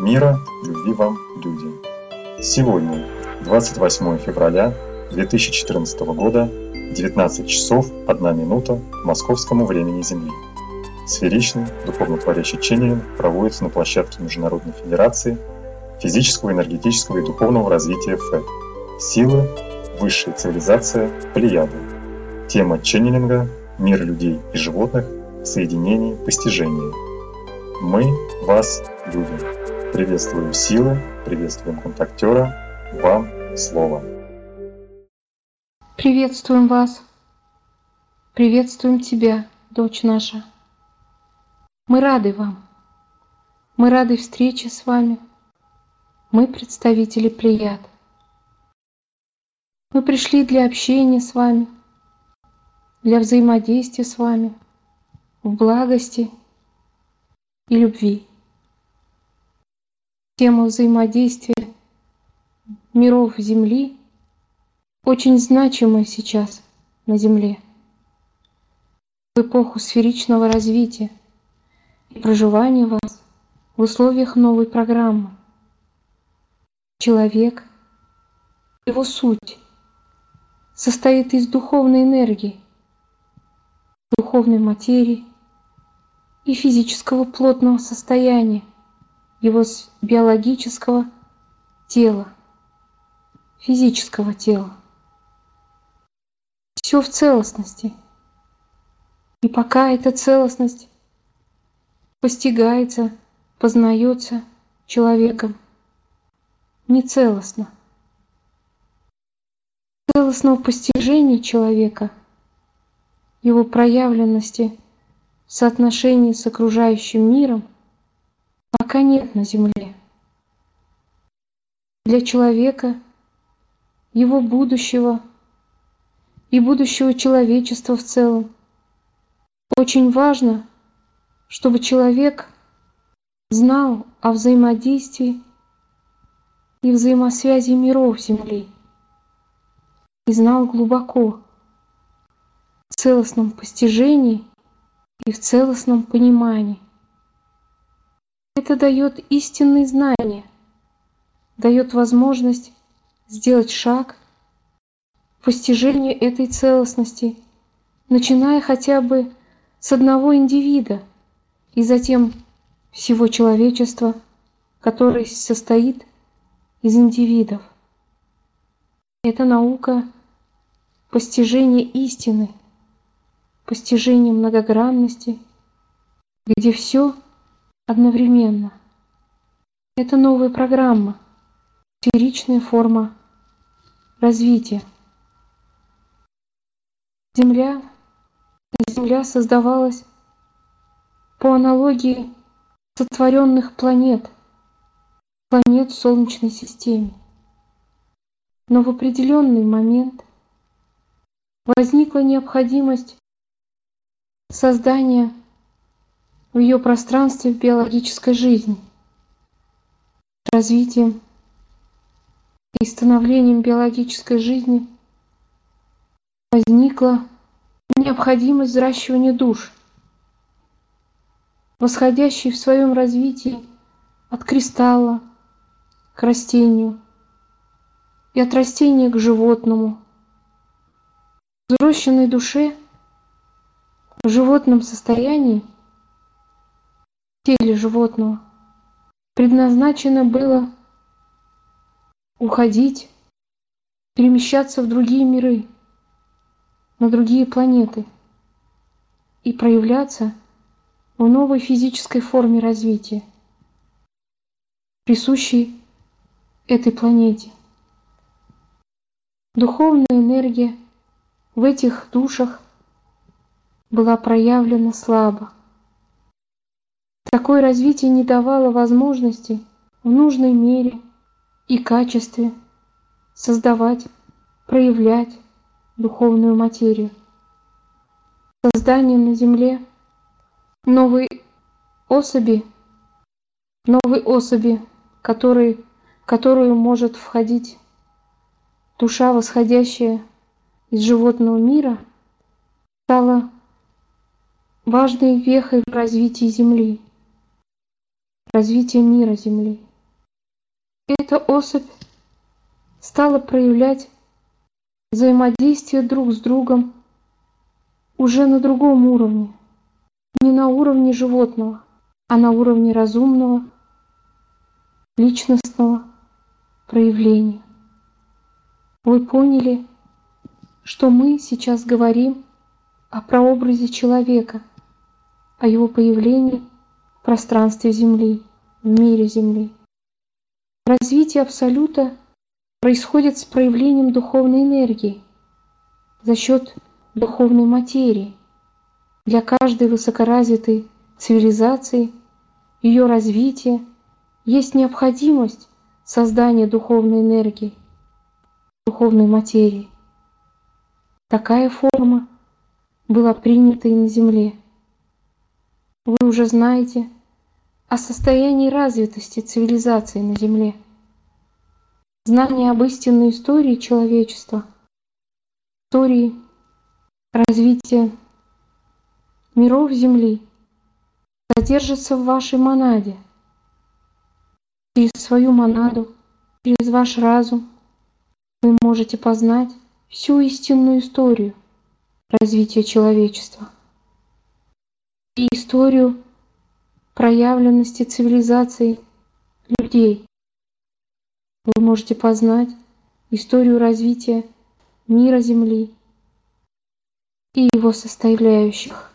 Мира, любви вам, люди! Сегодня, 28 февраля 2014 года, 19 часов 1 минута по московскому времени Земли. Сферичный духовно-творящий ченнелинг проводится на площадке Международной Федерации физического, энергетического и духовного развития ФЭД. Силы, высшая цивилизация, Плеяды. Тема ченнелинга – мир людей и животных в соединении, постижении. Мы вас любим. Приветствуем силы, приветствуем контактера. Вам слово. Приветствуем вас. Приветствуем тебя, дочь наша. Мы рады вам. Мы рады встрече с вами. Мы представители Плеяд. Мы пришли для общения с вами, для взаимодействия с вами в благости и любви. Тема взаимодействия миров Земли очень значимая сейчас на Земле, в эпоху сферичного развития и проживания вас в условиях новой программы. Человек, его суть, состоит из духовной энергии, духовной материи и физического плотного состояния его биологического тела, физического тела. Все в целостности. И пока эта целостность постигается, познается человеком нецелостно. Целостного постижения человека, его проявленности в соотношении с окружающим миром пока нет на Земле. Для человека, его будущего и будущего человечества в целом очень важно, чтобы человек знал о взаимодействии и взаимосвязи миров Земли и знал глубоко в целостном постижении и в целостном понимании. Это дает истинные знания, дает возможность сделать шаг в постижении этой целостности, начиная хотя бы с одного индивида и затем всего человечества, который состоит из индивидов. Это наука постижения истины, постижения многогранности, где все одновременно. Это новая программа, сферичная форма развития. Земля создавалась по аналогии сотворенных планет в Солнечной системе. Но в определенный момент возникла необходимость создания в ее пространстве биологической жизни. Развитием и становлением биологической жизни возникла необходимость взращивания душ, восходящей в своем развитии от кристалла к растению и от растения к животному. Взросшенной душе в животном состоянии, в теле животного, предназначено было уходить, перемещаться в другие миры, на другие планеты и проявляться в новой физической форме развития, присущей этой планете. Духовная энергия в этих душах была проявлена слабо. Такое развитие не давало возможности в нужной мере и качестве создавать, проявлять духовную материю. Создание на Земле новой особи, в которую может входить душа, восходящая из животного мира, стало важной вехой в развитии Земли, развития мира Земли. эта особь стала проявлять взаимодействие друг с другом уже на другом уровне, не на уровне животного, а на уровне разумного, личностного проявления. Вы поняли, что мы сейчас говорим о прообразе человека, о его появлении в пространстве Земли, в мире Земли. Развитие Абсолюта происходит с проявлением духовной энергии за счет духовной материи. Для каждой высокоразвитой цивилизации, ее развития есть необходимость создания духовной энергии, духовной материи. Такая форма была принята и на Земле. Вы уже знаете о состоянии развитости цивилизации на Земле. Знание об истинной истории человечества, истории развития миров Земли содержится в вашей монаде. Через свою монаду, через ваш разум вы можете познать всю истинную историю развития человечества и историю проявленности цивилизации людей. Вы можете познать историю развития мира Земли и его составляющих.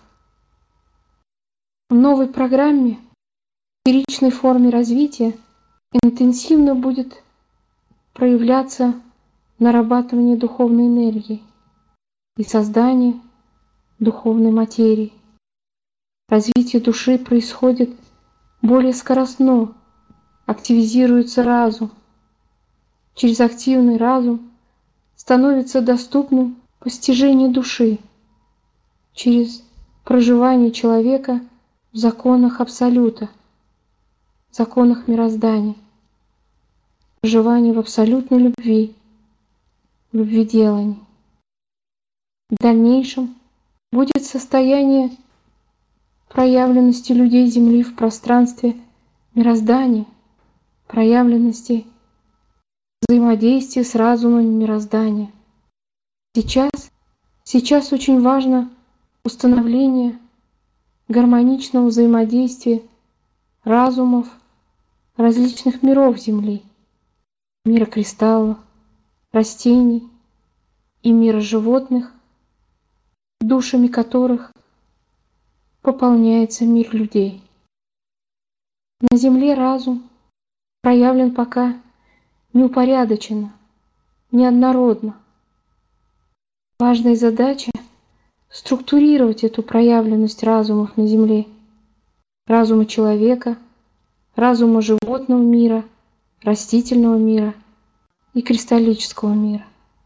В новой программе, в сферичной форме развития, интенсивно будет проявляться нарабатывание духовной энергии и создание духовной материи. Развитие души происходит более скоростно, активизируется разум. Через активный разум становится доступным постижение души через проживание человека в законах Абсолюта, в законах мироздания, проживание в абсолютной любви, в любведелании. В дальнейшем будет состояние проявленности людей Земли в пространстве мироздания, проявленности взаимодействия с разумом мироздания. Сейчас очень важно установление гармоничного взаимодействия разумов различных миров Земли, мира кристаллов, растений и мира животных, душами которых пополняется мир людей. На Земле разум проявлен пока неупорядоченно, неоднородно. Важная задача — структурировать эту проявленность разумов на Земле, разума человека, разума животного мира, растительного мира и кристаллического мира.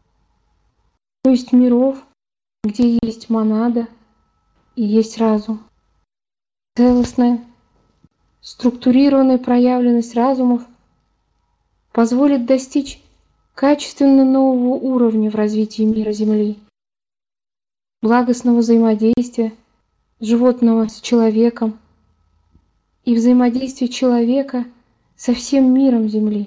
То есть миров, где есть монада и есть разум. Целостная, структурированная проявленность разумов позволит достичь качественно нового уровня в развитии мира Земли, благостного взаимодействия животного с человеком и взаимодействия человека со всем миром Земли.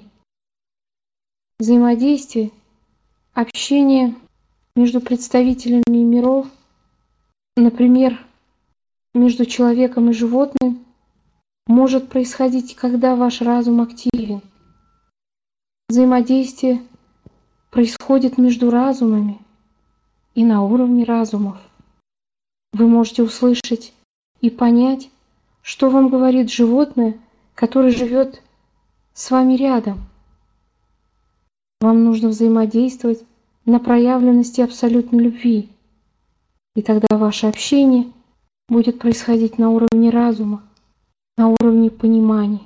Взаимодействие, общение между представителями миров, например, между человеком и животным, может происходить, когда ваш разум активен. Взаимодействие происходит между разумами и на уровне разумов. Вы можете услышать и понять, что вам говорит животное, которое живет с вами рядом. Вам нужно взаимодействовать на проявленности абсолютной любви, и тогда ваше общение будет происходить на уровне разума, на уровне понимания.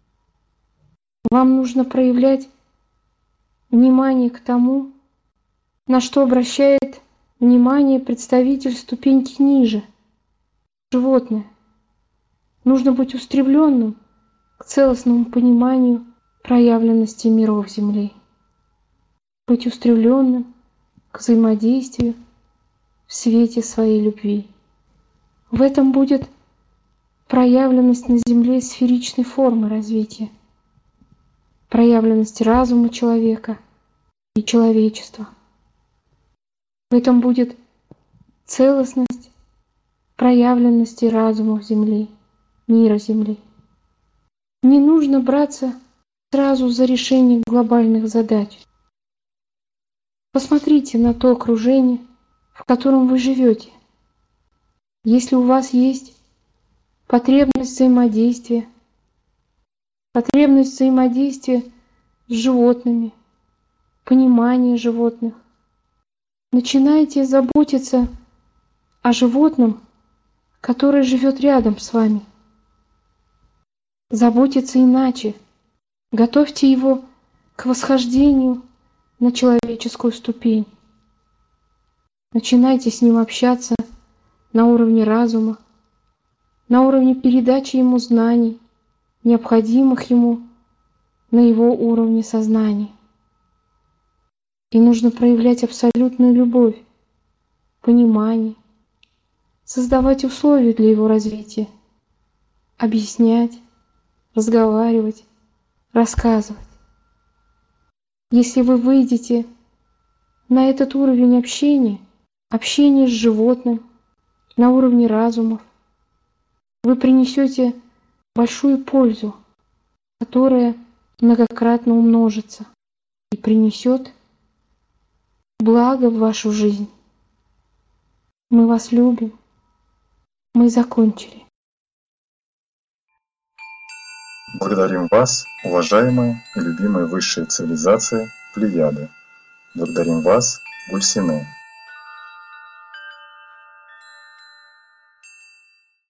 Вам нужно проявлять внимание к тому, на что обращает внимание представитель ступеньки ниже, животное. Нужно быть устремленным к целостному пониманию проявленности миров Земли. Быть устремленным к взаимодействию в свете своей любви. В этом будет проявленность на Земле сферичной формы развития. проявленности разума человека и человечества. В этом будет целостность проявленности разумов Земли, мира Земли. Не нужно браться сразу за решение глобальных задач. Посмотрите на то окружение, в котором вы живете. Если у вас есть потребность взаимодействия с животными, понимание животных, начинайте заботиться о животном, который живет рядом с вами. Заботиться иначе. Готовьте его к восхождению на человеческую ступень. Начинайте с ним общаться на уровне разума, на уровне передачи ему знаний, необходимых ему на его уровне сознания. И нужно проявлять абсолютную любовь, понимание, создавать условия для его развития, объяснять, разговаривать, рассказывать. Если вы выйдете на этот уровень общения с животным, на уровне разумов, вы принесете большую пользу, которая многократно умножится и принесет благо в вашу жизнь. Мы вас любим. Мы закончили. Благодарим вас, уважаемая и любимая высшая цивилизация Плеяды. Благодарим вас, Гульсине.